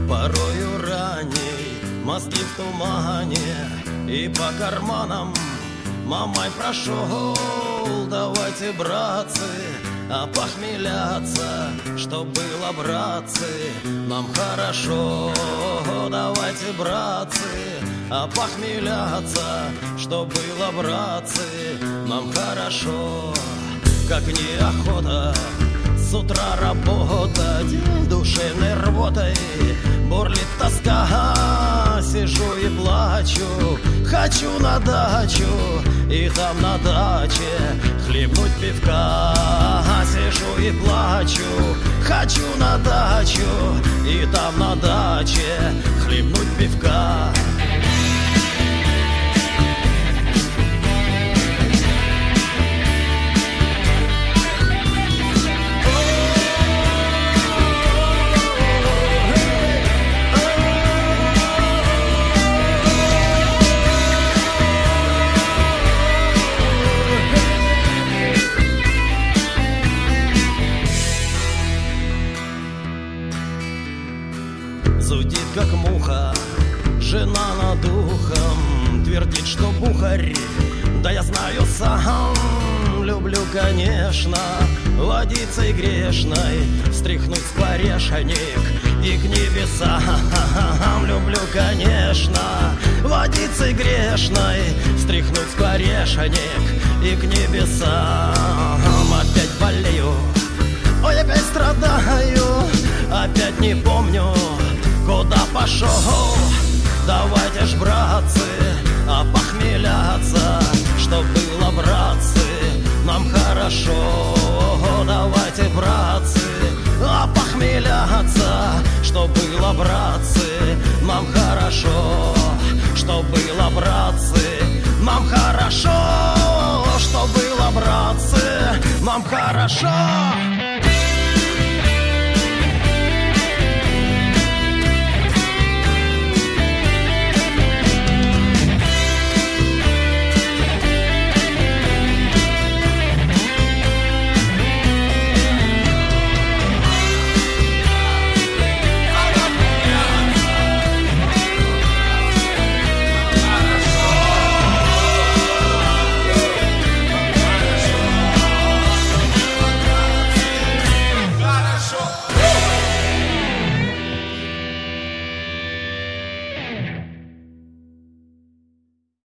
Порою ранней, мозги в тумане, и по карманам мамой прошел. Давайте, братцы, опохмеляться, чтоб было, братцы, нам хорошо. Давайте, братцы, опохмеляться, чтоб было, братцы, нам хорошо. Как неохота с утра работать, душевной рвотой бурлит тоска. Сижу и плачу, хочу на дачу, и там на даче хлебнуть пивка. Сижу и плачу, хочу на дачу, и там на даче хлебнуть пивка. Зудит, как муха, жена над ухом, твердит, что бухарь, да я знаю сам. Люблю, конечно, водицей грешной встряхнуть скворечник и к небесам. Люблю, конечно, водицей грешной встряхнуть скворечник и к небесам. Опять болею, ой, опять страдаю, опять не помню, куда пошел. Давайте ж, братцы, опохмеляться, чтоб было, братцы, нам хорошо. Давайте, братцы, опохмеляться, чтоб было, братцы, нам хорошо. Чтоб было, братцы, нам хорошо. Чтоб было, братцы, нам хорошо.